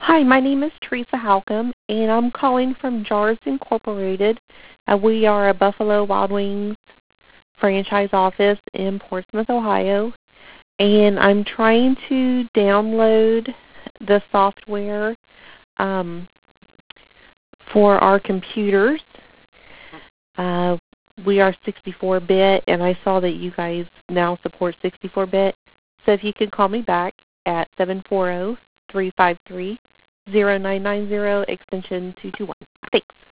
Hi, my name is Teresa Halcomb, and I'm calling from Jars Incorporated. We are a Buffalo Wild Wings franchise office in Portsmouth, Ohio, and I'm trying to download the software um, for our computers. We are 64-bit, and I saw that you guys now support 64-bit. So if you could call me back at 740-353-0990, extension 221. Thanks.